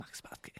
Max Vázquez.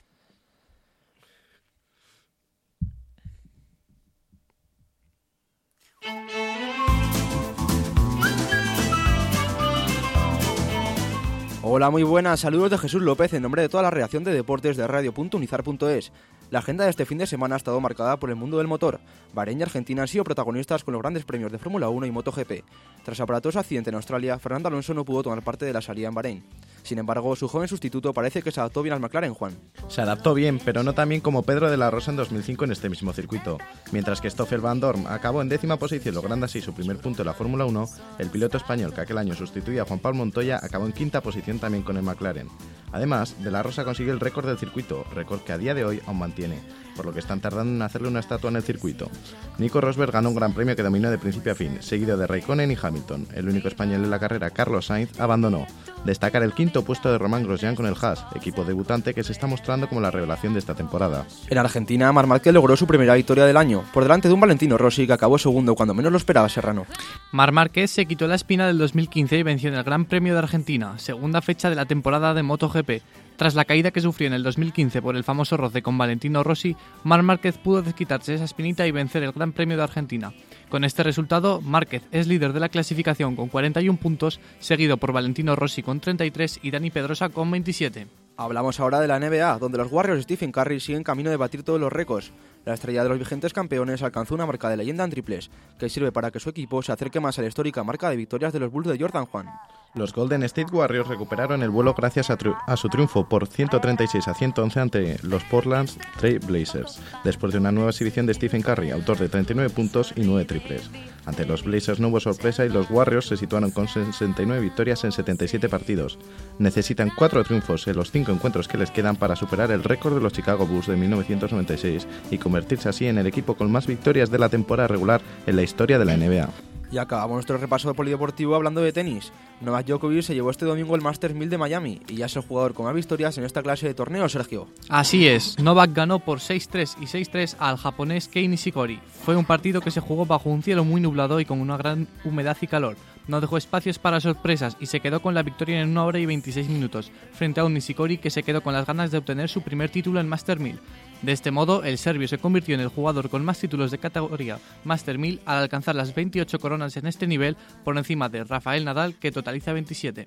Hola, muy buenas, saludos de Jesús López en nombre de toda la redacción de deportes de radio.unizar.es. La agenda de este fin de semana ha estado marcada por el mundo del motor. Bahrein y Argentina han sido protagonistas con los grandes premios de Fórmula 1 y MotoGP. Tras aparatoso accidente en Australia, Fernando Alonso no pudo tomar parte de la salida en Bahrein. Sin embargo, su joven sustituto parece que se adaptó bien al McLaren, Juan. Se adaptó bien, pero no tan bien como Pedro de la Rosa en 2005 en este mismo circuito. Mientras que Stoffel Van Dorn acabó en 10ª posición logrando así su primer punto en la Fórmula 1, el piloto español que aquel año sustituía a Juan Pablo Montoya acabó en 5ª posición también con el McLaren. Además, de la Rosa consiguió el récord del circuito, récord que a día de hoy aún mantiene, por lo que están tardando en hacerle una estatua en el circuito. Nico Rosberg ganó un gran premio que dominó de principio a fin, seguido de Raikkonen y Hamilton. El único español en la carrera, Carlos Sainz, abandonó. Destacar el 5º puesto de Román Grosjean con el Haas, equipo debutante que se está mostrando como la revelación de esta temporada. En Argentina, Marc Márquez logró su primera victoria del año, por delante de un Valentino Rossi que acabó segundo cuando menos lo esperaba Serrano. Marc Márquez se quitó la espina del 2015 y venció en el Gran Premio de Argentina, segunda fecha de la temporada de MotoGP. Tras la caída que sufrió en el 2015 por el famoso roce con Valentino Rossi, Marc Márquez pudo desquitarse esa espinita y vencer el Gran Premio de Argentina. Con este resultado, Márquez es líder de la clasificación con 41 puntos, seguido por Valentino Rossi con 33 y Dani Pedrosa con 27. Hablamos ahora de la NBA, donde los Warriors de Stephen Curry siguen camino de batir todos los récords. La estrella de los vigentes campeones alcanzó una marca de leyenda en triples, que sirve para que su equipo se acerque más a la histórica marca de victorias de los Bulls de Jordan, Juan. Los Golden State Warriors recuperaron el vuelo gracias a su triunfo por 136-111 ante los Portland Trail Blazers, después de una nueva exhibición de Stephen Curry, autor de 39 puntos y 9 triples. Ante los Blazers no hubo sorpresa y los Warriors se situaron con 69 victorias en 77 partidos. Necesitan 4 triunfos en los 5 encuentros que les quedan para superar el récord de los Chicago Bulls de 1996 y convertirse así en el equipo con más victorias de la temporada regular en la historia de la NBA. Y acabamos nuestro repaso polideportivo hablando de tenis. Novak Djokovic se llevó este domingo el Masters 1000 de Miami y ya es el jugador con más victorias en esta clase de torneo, Sergio. Así es, Novak ganó por 6-3 y 6-3 al japonés Kei Nishikori. Fue un partido que se jugó bajo un cielo muy nublado y con una gran humedad y calor. No dejó espacios para sorpresas y se quedó con la victoria en 1 hora y 26 minutos, frente a un Nishikori que se quedó con las ganas de obtener su primer título en Master 1000. De este modo, el serbio se convirtió en el jugador con más títulos de categoría Master 1000 al alcanzar las 28 coronas en este nivel, por encima de Rafael Nadal, que totaliza 27.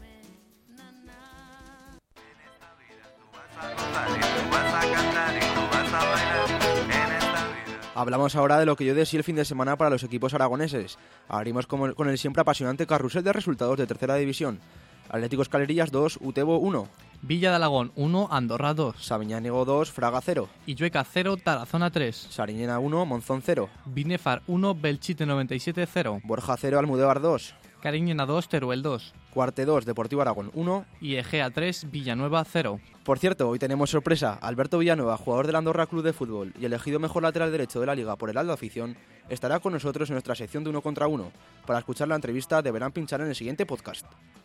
Hablamos ahora de lo que yo decía el fin de semana para los equipos aragoneses. Abrimos con el siempre apasionante carrusel de resultados de tercera división. Atlético Escalerillas 2, Utebo 1. Villa de Alagón 1, Andorra 2. Sabiñánigo 2, Fraga 0. Illueca 0, Tarazona 3. Sariñena 1, Monzón 0. Binefar 1, Belchite 97 0. Borja 0, Almudévar 2. Cariñena 2, Teruel 2. Cuarte 2, Deportivo Aragón 1. Y Egea 3, Villanueva 0. Por cierto, hoy tenemos sorpresa. Alberto Villanueva, jugador del Andorra Club de Fútbol y elegido mejor lateral derecho de la Liga por el Aldo Afición, estará con nosotros en nuestra sección de 1 contra 1. Para escuchar la entrevista deberán pinchar en el siguiente podcast.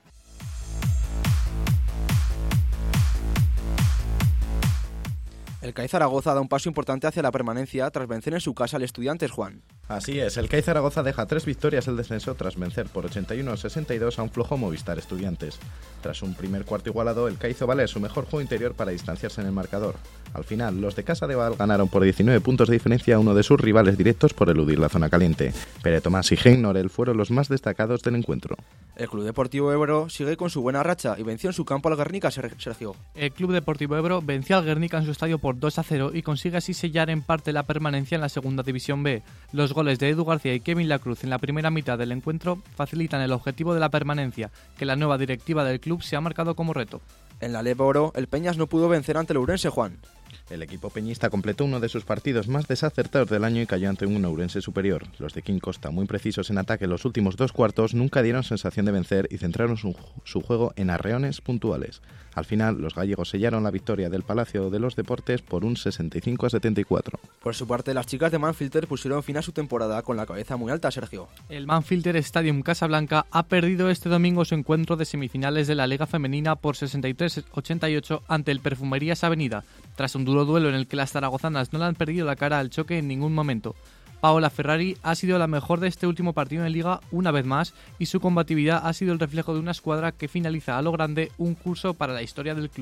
El CAI Zaragoza da un paso importante hacia la permanencia tras vencer en su casa al Estudiantes, Juan. Así es, el CAI Zaragoza deja 3 victorias el descenso tras vencer por 81-62 a un flojo Movistar Estudiantes. Tras un primer cuarto igualado, el CAI hizo valer su mejor juego interior para distanciarse en el marcador. Al final, los de Casa de Val ganaron por 19 puntos de diferencia a uno de sus rivales directos por eludir la zona caliente. Pere Tomás y Hein Norel fueron los más destacados del encuentro. El Club Deportivo Ebro sigue con su buena racha y venció en su campo al Guernica, Sergio. El Club Deportivo Ebro venció al Guernica en su estadio por 2-0 y consigue así sellar en parte la permanencia en la segunda división B. Los goles de Edu García y Kevin Lacruz en la primera mitad del encuentro facilitan el objetivo de la permanencia, que la nueva directiva del club se ha marcado como reto. En la Lepa Oro, el Peñas no pudo vencer ante el Ourense, Juan. El equipo peñista completó uno de sus partidos más desacertados del año y cayó ante un Ourense superior. Los de King Costa, muy precisos en ataque en los últimos 2 cuartos, nunca dieron sensación de vencer y centraron su juego en arreones puntuales. Al final, los gallegos sellaron la victoria del Palacio de los Deportes por un 65-74. Por su parte, las chicas de Manfilter pusieron fin a su temporada con la cabeza muy alta, Sergio. El Manfilter Stadium Casablanca ha perdido este domingo su encuentro de semifinales de la Liga Femenina por 63-88 ante el Perfumerías Avenida, tras un duro duelo en el que las zaragozanas no le han perdido la cara al choque en ningún momento. Paola Ferrari ha sido la mejor de este último partido en Liga una vez más y su combatividad ha sido el reflejo de una escuadra que finaliza a lo grande un curso para la historia del club.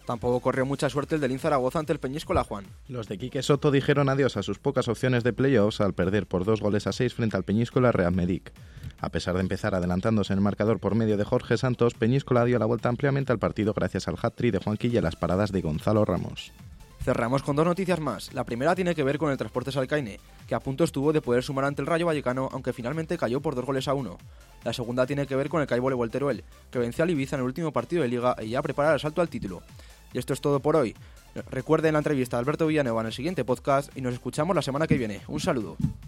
Tampoco corrió mucha suerte el del Lin Zaragoza ante el Peñíscola, Juan. Los de Quique Soto dijeron adiós a sus pocas opciones de playoffs al perder por 2-6 frente al Peñíscola Real Medic. A pesar de empezar adelantándose en el marcador por medio de Jorge Santos, Peñíscola dio la vuelta ampliamente al partido gracias al hat-trick de Juanqui y a las paradas de Gonzalo Ramos. Cerramos con 2 noticias más. La primera tiene que ver con el Transportes Alcaine, que a punto estuvo de poder sumar ante el Rayo Vallecano, aunque finalmente cayó por 2-1. La segunda tiene que ver con el CAI Voleibol Teruel, que venció al Ibiza en el último partido de Liga y ya prepara el salto al título. Y esto es todo por hoy. Recuerden la entrevista de Alberto Villanueva en el siguiente podcast y nos escuchamos la semana que viene. Un saludo.